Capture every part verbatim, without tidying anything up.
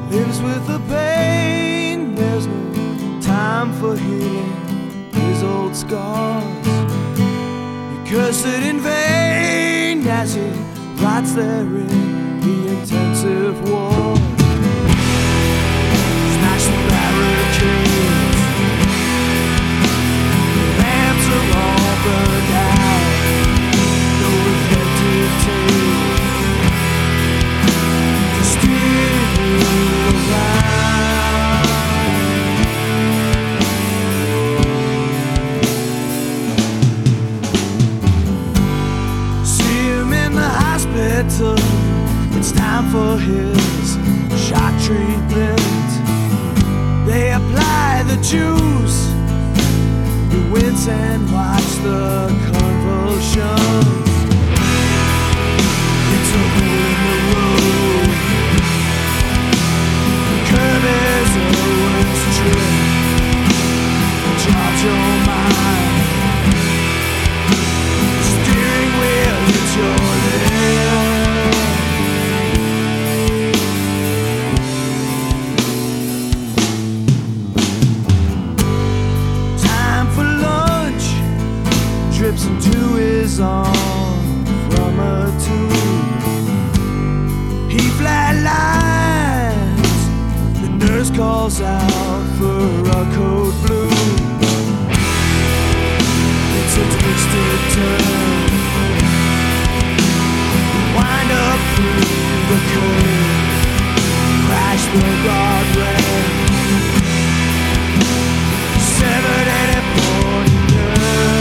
lives with the pain. There's no time for healing his old scars. He cursed it in vain as he rots there in the intensive ward. Smash the barricades, the lamps are all burned out. No reflective tape to steer you around. See him in the hospital. It's time for his shock treatment. They apply the juice. You wince and watch the convulsions. It's a hole in the road. The curve is always true. Charge your mind. Steering wheel, it's your leg. Drips into his arm from a tube. He flatlines. The nurse calls out for a code blue. It's a twisted turn. Wind up through the curve. Crash the guardrail. Severed and important nerve.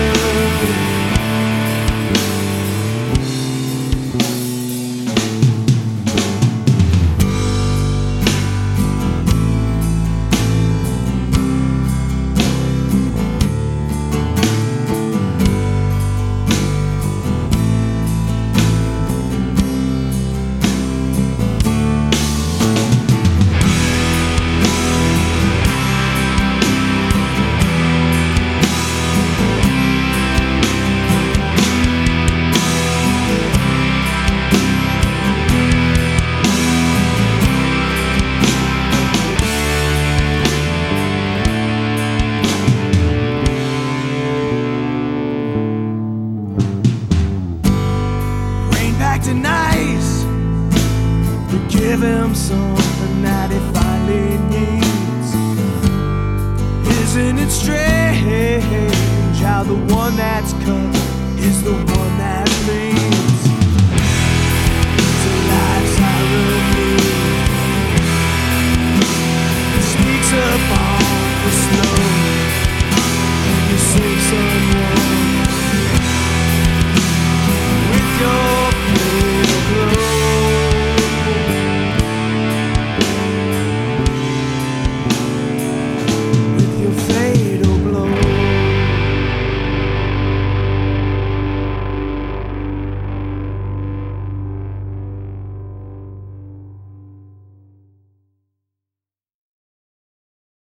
And ice to give him something that he finally needs. Isn't it strange how the one that's cut